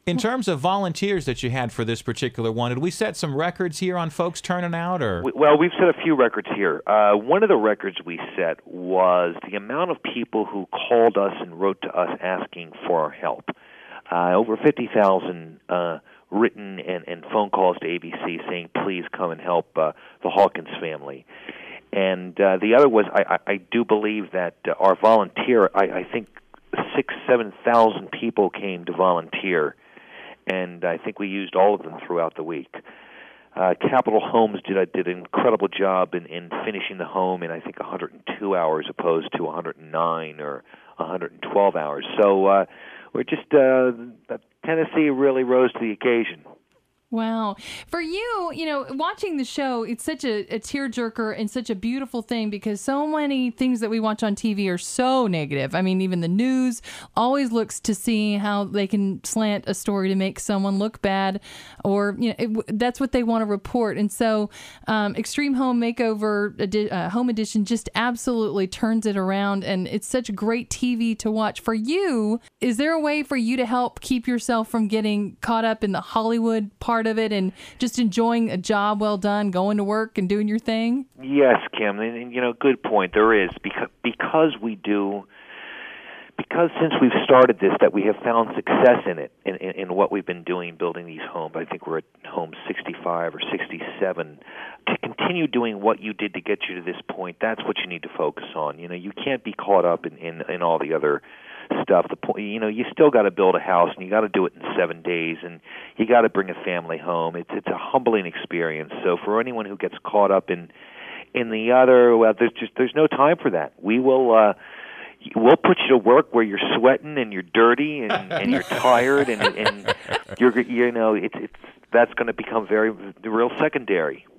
In terms of volunteers that you had for this particular one, did we set some records here on folks turning out? Or Well, we've set a few records here. One of the records we set was the amount of people who called us and wrote to us asking for our help. Over 50,000 written and phone calls to ABC saying, please come and help the Hawkins family. And the other was, I do believe that our volunteer, I think 6,000-7,000 people came to volunteer, and I think we used all of them throughout the week. Capital Homes did an incredible job in finishing the home in, I think, 102 hours opposed to 109 or 112 hours. So we're just Tennessee really rose to the occasion. Wow. For you, watching the show, it's such a tearjerker and such a beautiful thing because so many things that we watch on TV are so negative. I mean, even the news always looks to see how they can slant a story to make someone look bad, or that's what they want to report. And so Extreme Home Makeover Home Edition just absolutely turns it around, and it's such great TV to watch. For you, is there a way for you to help keep yourself from getting caught up in the Hollywood part of it and just enjoying a job well done, going to work and doing your thing? Yes, Kim, and good point. There is, because since we've started this, that we have found success in it, in what we've been doing, building these homes. I think we're at home 65 or 67. To continue doing what you did to get you to this point, that's what you need to focus on. You can't be caught up in all the other stuff. You still got to build a house, and you got to do it in 7 days, and you got to bring a family home. It's a humbling experience. So for anyone who gets caught up in the other, well, there's no time for that. We'll put you to work where you're sweating and you're dirty and you're tired and you're that's going to become real secondary.